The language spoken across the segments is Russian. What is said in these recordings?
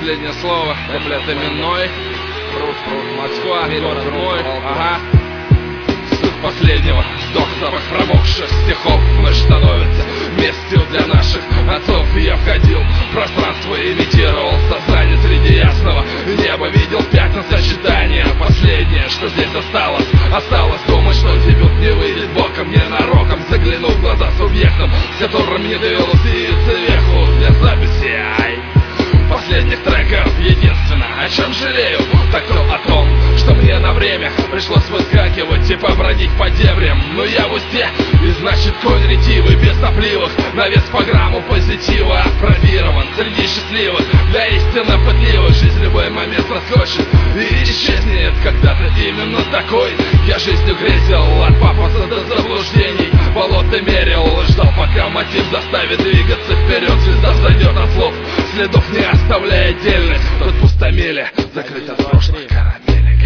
последнее слово, куплет именной. Москва, город мой, ага. Суть последнего, вздох запах промокших стихов вновь становится местью для наших отцов. Я входил в пространство и имитировал сознание среди ясного неба. Видел пятна сочетания. Последнее, что здесь осталось думать, что дебют не выйдет боком, ненароком. Заглянув в глаза субъектам, с которым не довелось видеться веху для записи последних треков. Единственное, о чем жалею, так то о том, что мне на время пришлось выскакивать и побродить по дебрям. Но я в узде, и значит конь ретивый, без сопливых, на вес по грамму позитива опробирован среди счастливых, для истинно пытливых. Жизнь любой момент проскочит и исчезнет когда-то именно такой. Я жизнью грезил от пафоса до заблуждений, болото мерил, ждал, пока мотив заставит двигаться вперед. Звезда взойдет от слов, следов не оставляя отдельных. Тут пустомеле, закрыт от прошлых карамелек.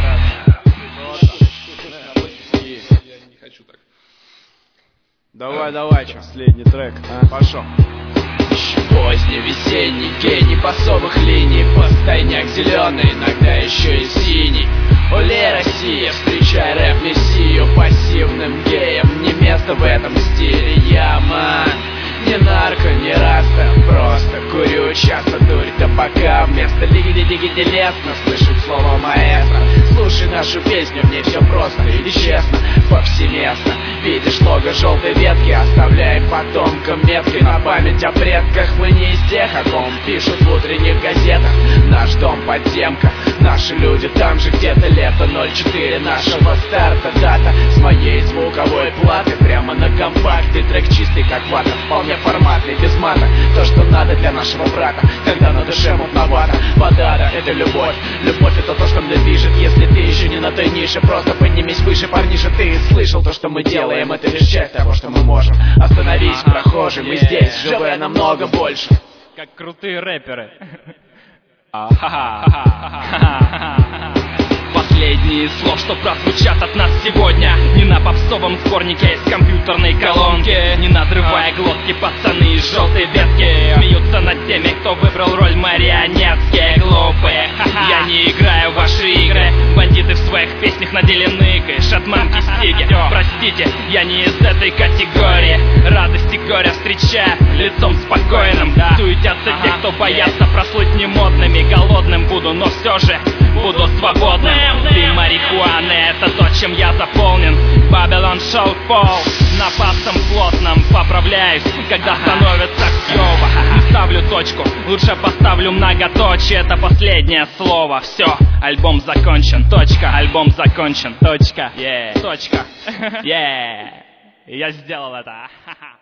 Я не хочу так. Давай, последний трек, пошел. Поздний весенний гений басовых линий, постоянняк зеленый, иногда еще и синий. Оле, Россия, встречай рэп-мессию, пассивным геем не место в этом стиле. Я ман, не нарко, не раста, просто курю часто дурь табака. Вместо лиги-диги лестно слышать слово маэстро. Слушай нашу песню, в ней все просто и честно, повсеместно. Видишь лого желтой ветки, оставляем потомкам метки на память о предках. Мы не из тех, о ком пишут в утренних газетах. Наш дом подземка, наши люди там же где-то. Лето 04 нашего старта, дата с моей звуковой платы прямо на компакте. Трек чистый как вата, вполне форматный, без мата. То, что надо для нашего брата, когда на душе мутновато. Вода, это любовь, любовь это то, что мне движет. Если ты еще не на той нише, просто поднимись выше, парниша. Ты слышал то, что мы делаем, это лишь часть того, что мы можем. Остановись, прохожий, мы здесь, живая намного больше. Как крутые рэперы. Последние слов, что прозвучат от нас сегодня, не на попсовом сборнике из компьютерной колонки. Не надрывая глотки, пацаны из желтой ветки смеются над теми, кто выбрал роль марионетки. Глупые, я не играю в ваши игры. Бандиты в своих песнях наделены шатманки стиги. Простите, я не из этой категории. Радость и горе встречая лицом спокойным. Суетятся те, кто боятся прослыть немодными. Голодным буду, но все же буду свободным. Ты марихуаны, это то, чем я заполнен. Babylon Show Fall, напасом плотным поправляюсь, когда становится клёво. Не ставлю точку, лучше поставлю многоточие. Это последнее слово, все, альбом закончен, точка. Альбом закончен, точка, точка, я сделал это.